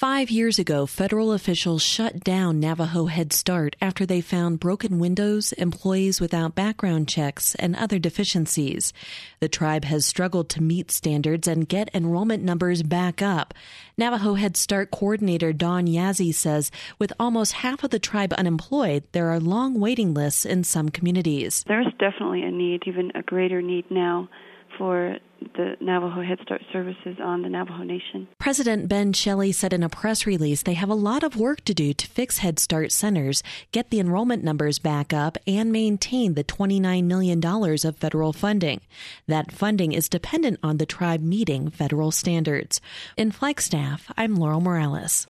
5 years ago, federal officials shut down Navajo Head Start after they found broken windows, employees without background checks, and other deficiencies. The tribe has struggled to meet standards and get enrollment numbers back up. Navajo Head Start coordinator Dawn Yazzie says with almost half of the tribe unemployed, there are long waiting lists in some communities. There's definitely a need, even a greater need now, for the Navajo Head Start services on the Navajo Nation. President Ben Shelley said in a press release they have a lot of work to do to fix Head Start centers, get the enrollment numbers back up, and maintain the $29 million of federal funding. That funding is dependent on the tribe meeting federal standards. In Flagstaff, I'm Laurel Morales.